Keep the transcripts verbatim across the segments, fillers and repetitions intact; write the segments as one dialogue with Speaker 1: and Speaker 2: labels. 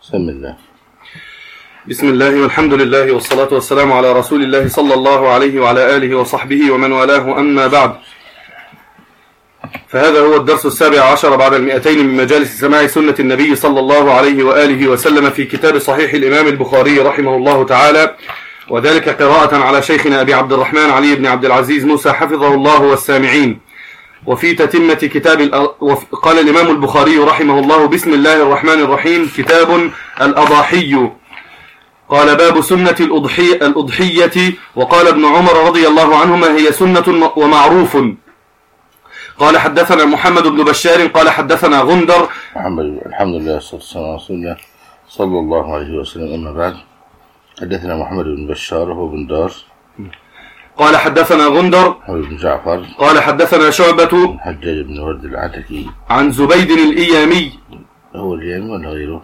Speaker 1: بسم الله
Speaker 2: بسم الله والحمد لله والصلاة والسلام على رسول الله صلى الله عليه وعلى آله وصحبه ومن والاه، أما بعد، فهذا هو الدرس السابع عشر بعد المئتين من مجالس سماع سنة النبي صلى الله عليه وآله وسلم في كتاب صحيح الإمام البخاري رحمه الله تعالى، وذلك قراءة على شيخنا أبي عبد الرحمن علي بن عبد العزيز موسى حفظه الله والسامعين. وفي تتمة كتاب قال الإمام البخاري رحمه الله: بسم الله الرحمن الرحيم. كتاب الأضاحي. قال: باب سنة الأضحية, الأضحية. وقال ابن عمر رضي الله عنهما: هي سنة ومعروف. قال: حدثنا محمد بن بشار قال حدثنا غندر.
Speaker 1: محمد الحمد لله والصلاة والسلام على رسول الله صلى الله عليه وسلم، أما بعد. حدثنا محمد بن بشار وهو بن دار
Speaker 2: قال حدثنا غندر
Speaker 1: بن جعفر
Speaker 2: قال حدثنا شعبة
Speaker 1: حجاج بن ورد العتكي
Speaker 2: عن زبيد الإيامي.
Speaker 1: هو الإيامي ولا غيره؟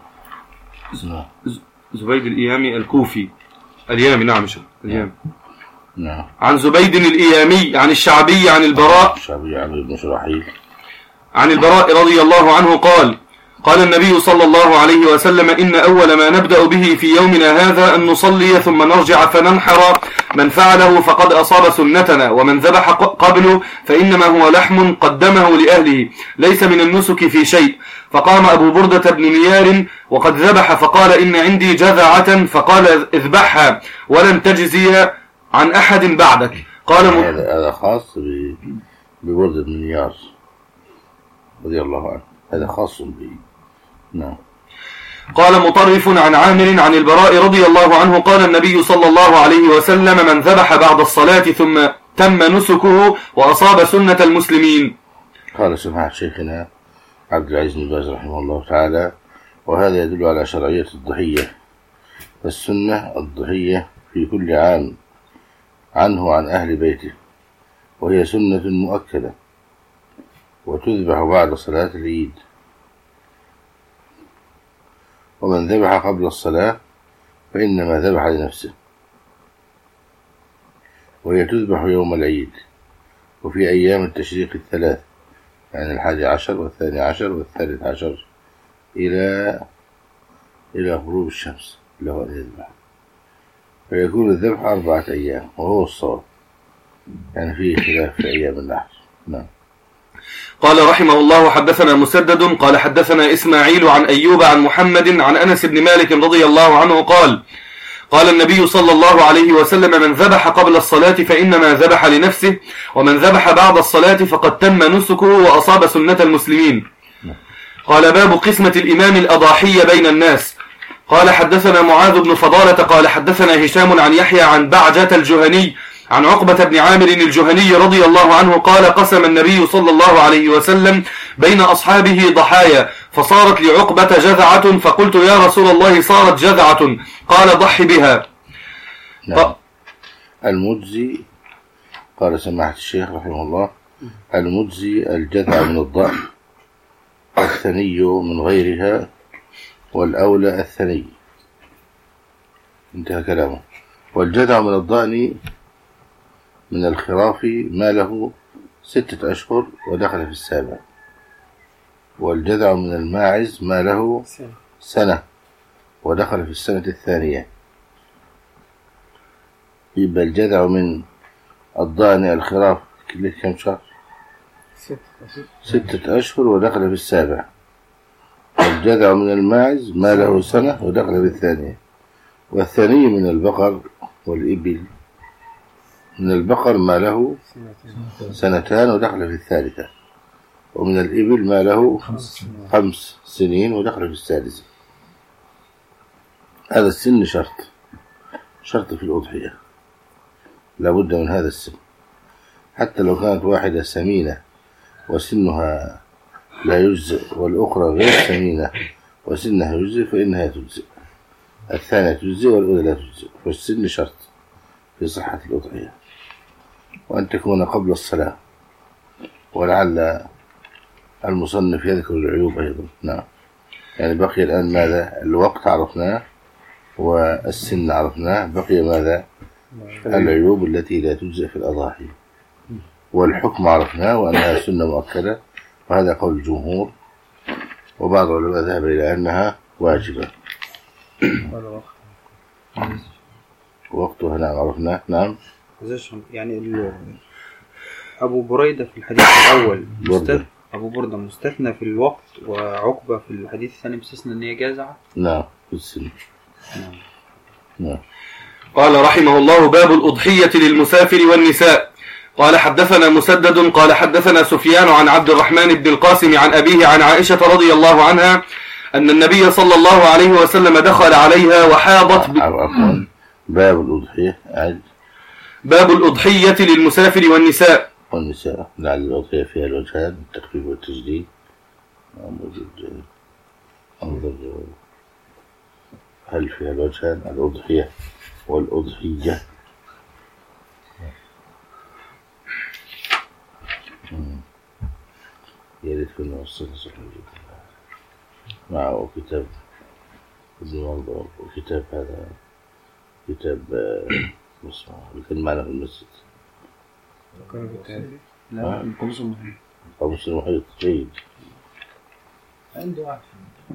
Speaker 2: زبيد الإيامي الكوفي اليامي. نعم اليامي.
Speaker 1: نعم.
Speaker 2: عن زبيد الإيامي عن الشعبي عن البراء
Speaker 1: الشعبي عن بن شراحيل
Speaker 2: عن البراء رضي الله عنه قال: قال النبي صلى الله عليه وسلم: إن أول ما نبدأ به في يومنا هذا أن نصلي ثم نرجع فننحر، من فعله فقد أصاب سنتنا، ومن ذبح قبله فإنما هو لحم قدمه لأهله، ليس من النسك في شيء. فقام أبو بردة بن نيار وقد ذبح فقال: إن عندي جذعة، فقال: اذبحها ولن تجزي عن أحد بعدك. قال
Speaker 1: هذا خاص ببردة بن نيار رضي الله عنه، هذا خاص به. نعم.
Speaker 2: قال مطرف عن عامر عن البراء رضي الله عنه قال النبي صلى الله عليه وسلم: من ذبح بعد الصلاة ثم تم نسكه وأصاب سنة المسلمين.
Speaker 1: قال سماحة شيخنا عبد العزيز بن باز رحمه الله تعالى: وهذا يدل على شرعية الضحية، فالسنة الضحية في كل عام عنه وعن أهل بيته، وهي سنة مؤكدة، وتذبح بعد صلاة العيد. ومن ذبح قبل الصلاة فإنما ذبح لنفسه، وهي تذبح يوم العيد وفي أيام التشريق الثلاث، يعني الحادي عشر والثاني عشر والثالث عشر إلى إلى غروب الشمس له أن يذبح، فيكون الذبح أربعة أيام وهو الصواب، يعني فيه خلاف في أيام النحر. نعم.
Speaker 2: قال رحمه الله: حدثنا مسدد قال حدثنا إسماعيل عن أيوب عن محمد عن أنس بن مالك رضي الله عنه قال: قال النبي صلى الله عليه وسلم: من ذبح قبل الصلاة فإنما ذبح لنفسه، ومن ذبح بعد الصلاة فقد تم نسكه وأصاب سنة المسلمين. قال: باب قسمة الإمام الأضاحي بين الناس. قال حدثنا معاذ بن فضالة قال حدثنا هشام عن يحيى عن بعجة الجهني عن عقبة بن عامر الجهني رضي الله عنه قال: قسم النبي صلى الله عليه وسلم بين أصحابه ضحايا، فصارت لعقبة جذعة، فقلت: يا رسول الله، صارت جذعة. قال: ضح بها.
Speaker 1: نعم. المجزي، قال سماحة الشيخ رحمه الله: المجزي الجذع من الضأن، الثني من غيرها، والأولى الثني. انتهى كلامه. والجذع من الضأن من الخراف ما له ستة أشهر ودخل في السابع، والجذع من الماعز ما له سنة ودخل في السنة الثانية. يبقى الجذع من الضأن الخراف كم شهر؟ ستة أشهر ودخل في السابع. والجذع من الماعز ما له سنة ودخل في الثانية. والثاني من البقر والإبل، من البقر ما له سنتان ودخل في الثالثة، ومن الإبل ما له خمس سنين ودخل في السادسة. هذا السن شرط شرط في الأضحية، لابد من هذا السن، حتى لو كانت واحدة سمينة وسنها لا يجزئ والأخرى غير سمينة وسنها يجزئ فإنها تجزئ، الثانية تجزئ والأولى لا تجزئ، فالسن شرط في صحة الأضحية، وأن تكون قبل الصلاة. ولعل المصنف يذكر العيوب أيضا. نعم. يعني بقي الآن ماذا؟ الوقت عرفناه والسن عرفناه، بقي ماذا؟ العيوب التي لا تجزئ في الأضاحي. والحكم عرفناه وأنها سنة مؤكدة، وهذا قول الجمهور، وبعض العلماء ذهب إلى أنها واجبة. وقتها نعم عرفناه. نعم
Speaker 3: يعني أبو بريدة في الحديث الأول مستثنى، أبو بردة مستثنى في الوقت، وعقبة في الحديث الثاني مستثنى أن هي جازعة.
Speaker 1: نعم في السن. نعم.
Speaker 2: نعم. قال رحمه الله: باب الأضحية للمسافر والنساء. قال حدثنا مسدد قال حدثنا سفيان عن عبد الرحمن بن القاسم عن أبيه عن عائشة رضي الله عنها أن النبي صلى الله عليه وسلم دخل عليها وحاضت ب...
Speaker 1: باب الأضحية عاد.
Speaker 2: باب الأضحية للمسافر والنساء.
Speaker 1: والنساء لعل الأضحية فيها الوجهان التخفيف والتجديد. موجود انظر هل فيها الوجهان الأضحية والأضحية. يريد في الموصل معه كتاب ابن منظور وكتاب هذا كتاب اسمه اللي كان معنا في المسجد.
Speaker 3: لا القاموس المحيط.
Speaker 1: القاموس المحيط جيد.
Speaker 3: عنده واحد.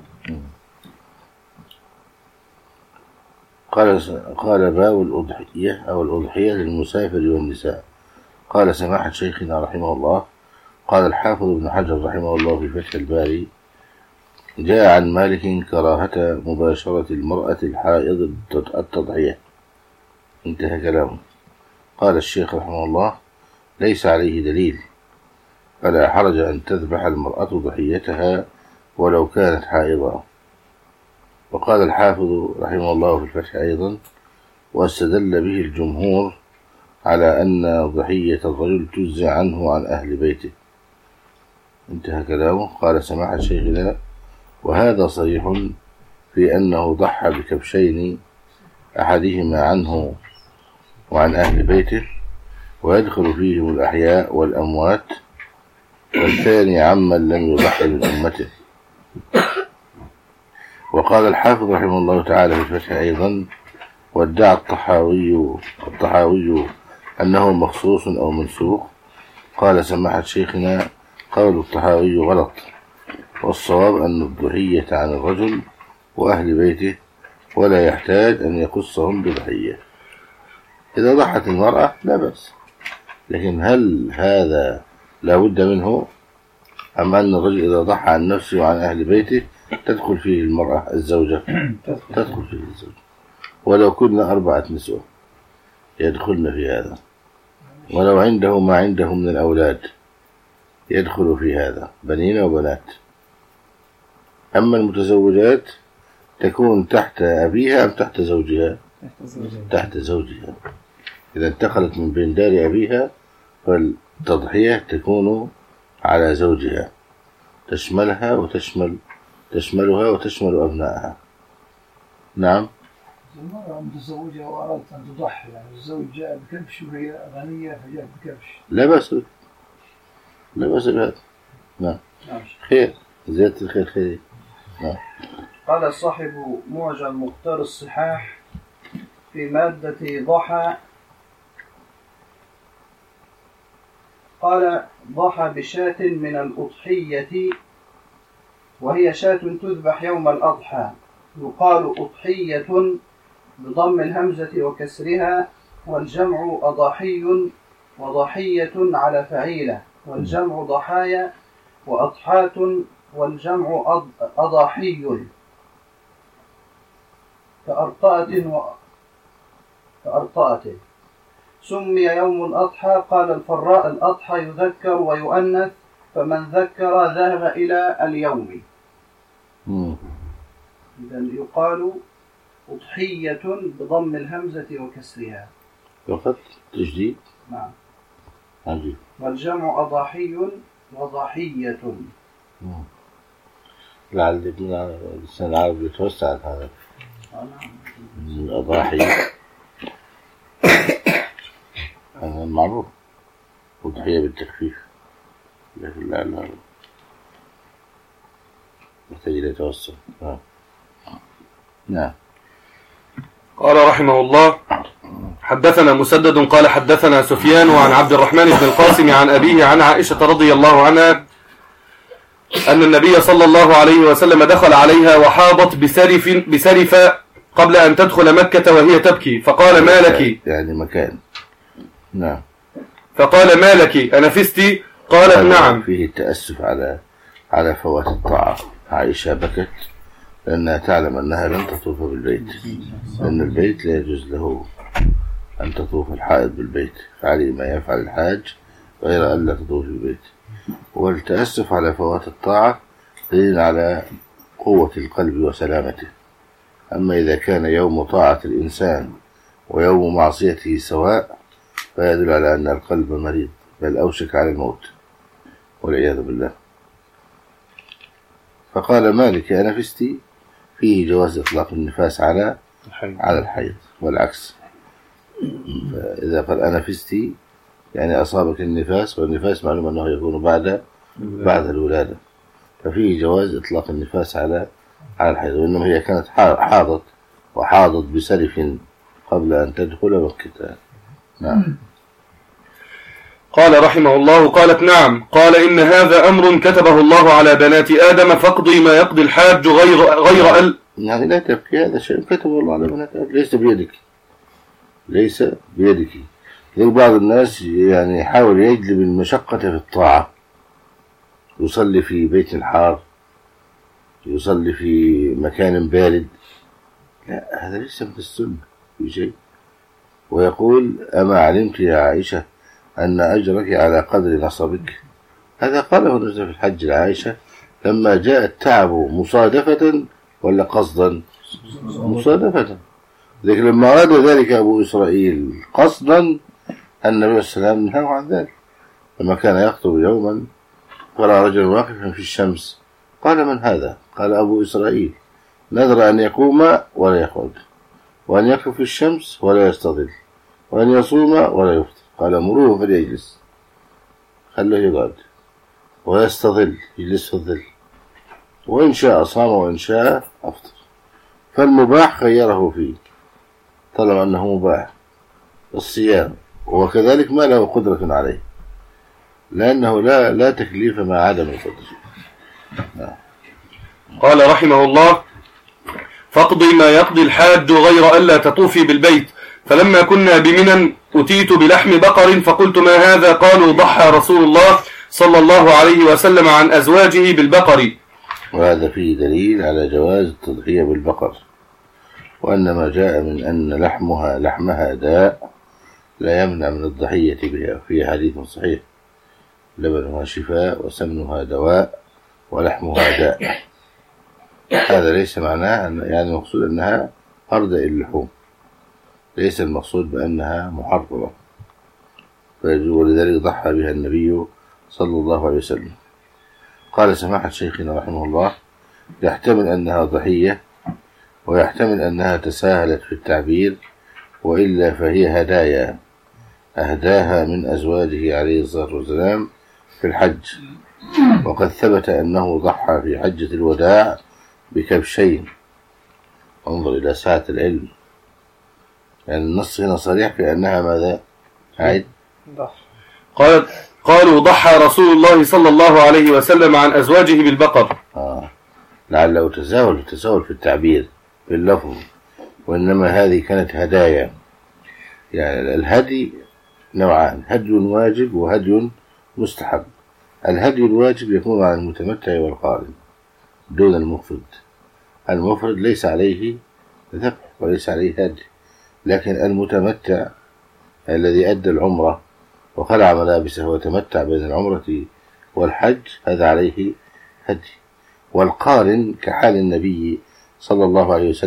Speaker 1: قال قال باب الأضحية أو الأضحية للمسافر والنساء. قال سماحة شيخنا رحمه الله قال الحافظ ابن حجر رحمه الله في فتح الباري: جاء عن مالك كراهة مباشرة المرأة الحائض التضحية. انتهى كلامه. قال الشيخ رحمه الله: ليس عليه دليل، فلا حرج أن تذبح المرأة ضحيتها ولو كانت حائضة. وقال الحافظ رحمه الله في الفتح أيضا: واستدل به الجمهور على أن ضحية الرجل تجزى عنه عن أهل بيته. انتهى كلامه. قال سماحة شيخنا: وهذا صريح في أنه ضحى بكبشين أحدهما عنه وعن أهل بيته، ويدخل فيهم الأحياء والأموات، والثاني عمن لم يضحي من أمته. وقال الحافظ رحمه الله تعالى في الفتح أيضا: وادعى الطحاوي الطحاوي أنه مخصوص أو منسوخ. قال سماحة شيخنا: قول الطحاوي غلط، والصواب أن الضحية عن الرجل وأهل بيته، ولا يحتاج أن يقصهم بضحية. إذا ضحت المرأة لا بأس، لكن هل هذا لا بد منه، أم أن الرجل إذا ضحى عن نفسه وعن أهل بيته تدخل فيه المرأة الزوجة؟ تدخل فيه الزوجة، ولو كنا أربعة نسوة يدخلن في هذا، ولو عنده ما عنده من الأولاد يدخل في هذا، بنين وبنات. أما المتزوجات تكون تحت أبيها أم تحت زوجها؟ تحت زوجها. إذا انتقلت من بين دار أبيها فالتضحية تكون على زوجها، تشملها وتشمل تشملها وتشمل أبنائها. نعم.
Speaker 4: المرأة متزوجة وأردت أن تضحي، يعني الزوج جاء بكبش وهي غنية فجاءت بكبش،
Speaker 1: لا بأس، لا بأس بهذا. نعم. خير، زيادة الخير خير. نعم.
Speaker 3: قال صاحب معجم مختار الصحاح في مادة ضحى، قال: ضحى بشاة من الأضحية، وهي شاة تذبح يوم الأضحى، يقال أضحية بضم الهمزة وكسرها، والجمع أضاحي، وضحية على فعيلة، والجمع ضحايا، وأضحات، والجمع أضاحي، كأرطأة و... كأرطأة. سمي يوم الأضحى. قال الفراء: الأضحى يذكر ويؤنث، فمن ذكر ذهب إلى اليوم. إذن يقال أضحية بضم الهمزة وكسرها.
Speaker 1: فقط تجديد.
Speaker 3: نعم.
Speaker 1: عجيب.
Speaker 3: والجمع أضاحي وضحية.
Speaker 1: لعل ابن لسان العربي يتوسع هذا. من الأضاحي هذا معروف، وضحية بالتخفيف، لكن لا لا محتاج إلى توسع. نعم.
Speaker 2: قال رحمه الله: حدثنا مسدد قال حدثنا سفيان عن عبد الرحمن بن القاسم عن أبيه عن عائشة رضي الله عنها أن النبي صلى الله عليه وسلم دخل عليها وحاضت بسرف بسرف قبل أن تدخل مكة وهي تبكي، فقال ما لك؟
Speaker 1: يعني مكان. نعم.
Speaker 2: فقال ما لك أنفستي؟ قالت نعم.
Speaker 1: فيه التأسف على على فوات الطاعة. عائشة بكت لأنها تعلم أنها لن تطوف بالبيت، لأن البيت لا يجوز له أن تطوف الحائض بالبيت، فعلي ما يفعل الحاج غير أن لا تطوف بالبيت. والتأسف على فوات الطاعة دليل على قوة القلب وسلامته. أما إذا كان يوم طاعة الإنسان ويوم معصيته سواء فيدل على أن القلب مريض، بل أوشك على الموت والعياذ بالله. فقال مالك أنفستي فيه جواز إطلاق النفاس على على الحيض والعكس. فإذا قال أنفستي يعني أصابك النفاس، والنفاس معلوم أنه يكون بعد بعد الولادة، ففيه جواز إطلاق النفاس على على الحيض. وإنما هي كانت حاضت وحاضت بسلف قبل أن تدخل مكة. نعم.
Speaker 2: قال رحمه الله قالت نعم. قال إن هذا أمر كتبه الله على بنات آدم فاقضي ما يقضي الحاج غير غير ال
Speaker 1: يعني لا تبكي، هذا شيء كتبه الله على بنات آدم، ليس بيدك ليس بيدك. بعض الناس يعني يحاول يجلب المشقة في الطاعة، يصلي في بيت حار، يصلي في مكان بارد، لا هذا ليس من السنة في شيء. ويقول أما علمت يا عائشة أن أجرك على قدر نصبك؟ هذا قاله النبي في الحج لعائشة لما جاء التعب مصادفة ولا قصدا؟ مصادفة. لكن لما أراد ذلك أبو إسرائيل قصدا النبي صلى الله عليه وسلم نهاه عن ذلك. لما كان يخطب يوما فرأى رجل واقفا في الشمس، قال من هذا؟ قال أبو إسرائيل نذر أن يقوم ولا يخرج، وأن يقف في الشمس ولا يستظل، وأن يصوم ولا يفطر. قال مروه فليجلس، خليه يقعد ويستظل، يجلس في الظل، وإن شاء صام وإن شاء أفطر. فالمباح خيره فيه طالما أنه مباح الصيام، وكذلك ما له قدرة عليه، لأنه لا لا تكليف مع عدم القدرة.
Speaker 2: قال رحمه الله فاقضي ما يقضي الحاج غير ألا تطوفي بالبيت. فلما كنا بمنى أتيت بلحم بقر فقلت ما هذا؟ قالوا ضحى رسول الله صلى الله عليه وسلم عن أزواجه بالبقر.
Speaker 1: وهذا فيه دليل على جواز التضحية بالبقر، وأن ما جاء من أن لحمها لحمها داء لا يمنع من الضحية بها. في حديث صحيح لبنها شفاء وسمنها دواء ولحمها داء. هذا ليس معناه أن يعني المقصود أنها أردأ اللحوم، ليس المقصود بأنها محرمة، ولذلك ضحى بها النبي صلى الله عليه وسلم. قال سماحة شيخنا رحمه الله يحتمل أنها ضحية، ويحتمل أنها تساهلت في التعبير، وإلا فهي هدايا أهداها من أزواجه عليه الصلاة والسلام في الحج. وقد ثبت أنه ضحى في حجة الوداع بكبشين. انظر إلى سعة العلم، يعني النص هنا صريح في أنها ماذا؟ عيد
Speaker 2: قال قالوا ضحى رسول الله صلى الله عليه وسلم عن أزواجه بالبقر.
Speaker 1: آه. لعله تساهل تساهل في التعبير باللفظ، وإنما هذه كانت هدايا. يعني الهدي نوعان، هدي واجب وهدي مستحب. الهدي الواجب يكون على المتمتع والقارن دون المفرد. المفرد ليس عليه ذبح وليس عليه هدي، لكن المتمتع الذي أدى العمرة وخلع ملابسه وتمتع بين العمرة والحج هذا عليه هدي. والقارن كحال النبي صلى الله عليه وسلم